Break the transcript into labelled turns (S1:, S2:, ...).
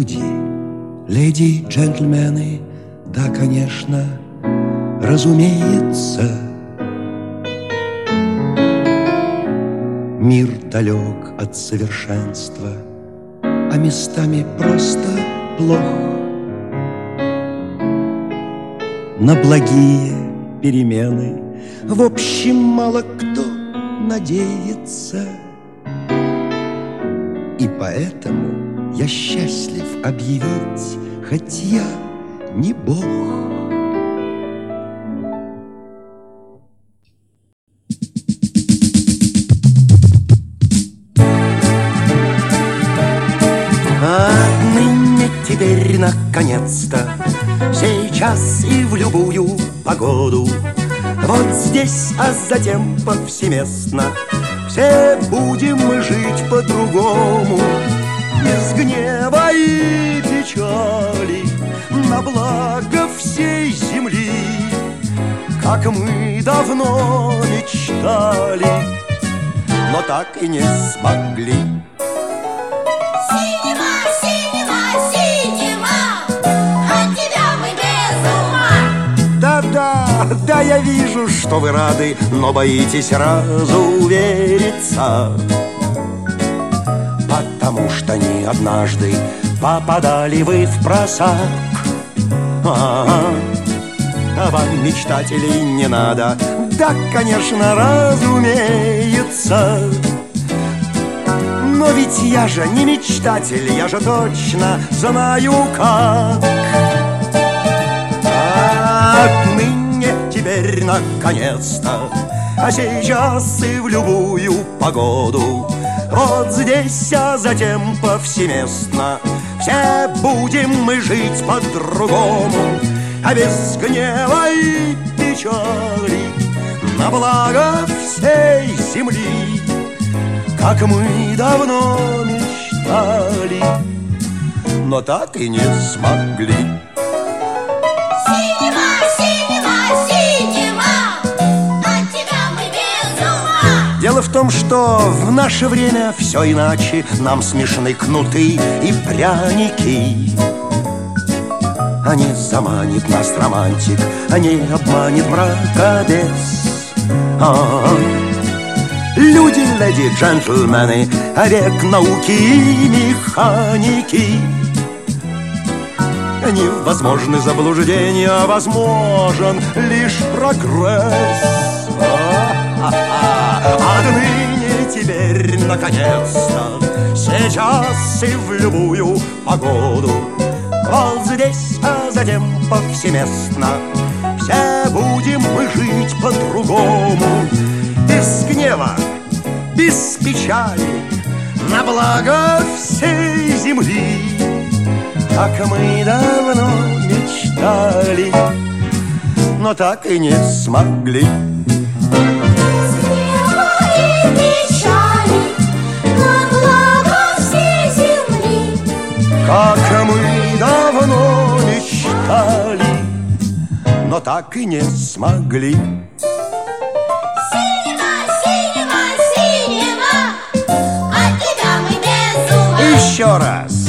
S1: люди, леди, джентльмены, да, конечно, разумеется. Мир далек от совершенства, а местами просто плох. На благие перемены в общем мало кто надеется. И поэтому я счастлив объявить, хоть я не Бог. Отныне теперь наконец-то, сейчас и в любую погоду, вот здесь, а затем повсеместно, все будем мы жить по-другому, без гнева и печали, на благо всей земли, как мы давно мечтали, но так и не смогли.
S2: Синема, синема, синема, от тебя мы без ума.
S1: Да, я вижу, что вы рады, но боитесь сразу увериться, потому что не однажды попадали вы в просак. А вам, мечтателей, не надо, да, конечно, разумеется. Но ведь я же не мечтатель, я же точно знаю как. Отныне теперь наконец-то, а сейчас и в любую погоду, вот здесь, а затем повсеместно, все будем мы жить по-другому, а без гнева и печали, на благо всей земли, как мы давно мечтали, но так и не смогли.
S2: Синема, синема, синема, от тебя мы без ума.
S1: Дело в том, что в наше время все иначе, нам смешны кнуты и пряники. А не заманит нас романтик, а не обманет мракобес. Люди, леди, джентльмены, век науки и механики. Невозможны заблуждения, а возможен лишь прогресс. Отныне теперь, наконец-то, сейчас и в любую погоду, вот здесь, а затем повсеместно, все будем мы жить по-другому, без гнева, без печали, на благо всей земли, как мы давно мечтали, но так и не смогли.
S2: Без гнева и печали, на благо всей земли,
S1: как мы давно мечтали, но так и не смогли.
S2: синема, синема, синема, от тебя мы без ума.
S1: Еще раз.